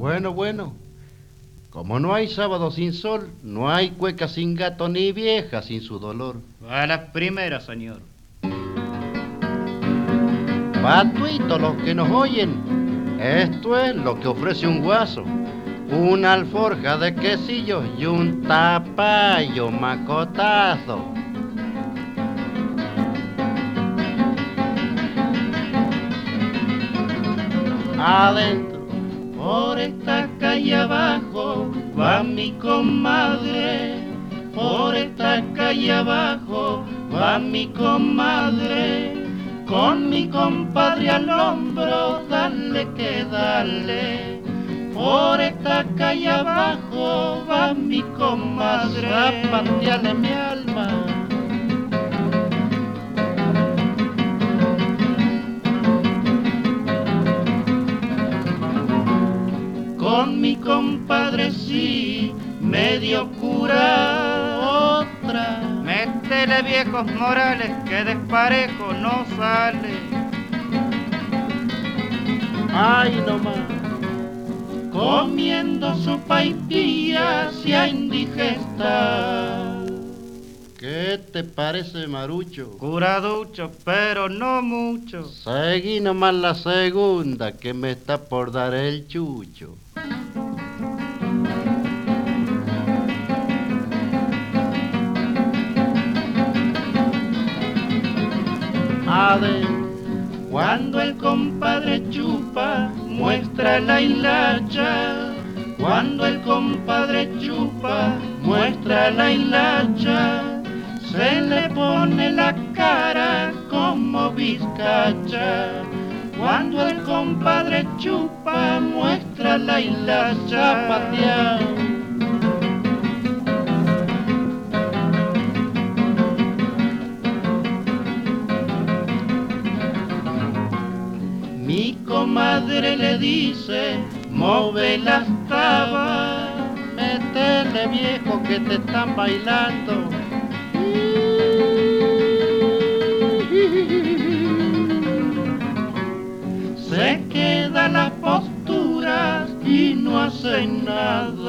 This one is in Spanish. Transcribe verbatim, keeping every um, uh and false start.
Bueno, bueno. Como no hay sábado sin sol, no hay cueca sin gato ni vieja sin su dolor. A la primera, señor. Patuito, los que nos oyen, esto es lo que ofrece un guaso. Una alforja de quesillos y un tapallo macotazo. Adentro, por esta calle abajo, va mi comadre. Por esta calle abajo, va mi comadre. Con mi compadre al hombro, dale que dale. Por esta calle abajo, va mi comadre. Zapateale mi alma. Con mi compadre sí, medio cura otra. Métele, viejos Morales, que desparejo no sale. Ay, no más. Comiendo sopa y pilla sea indigesta. ¿Qué te parece, Marucho? Curaducho, pero no mucho. Seguí nomás la segunda, que me está por dar el chucho. Adentro, cuando el compadre chupa, muestra la hilacha. Cuando el compadre chupa, muestra la hilacha. Se le pone la cara como vizcacha. Cuando el compadre chupa, muestra la hilacha pateado. Mi comadre le dice, move las tabas, métele viejo que te están bailando. Se queda las posturas y no hace nada.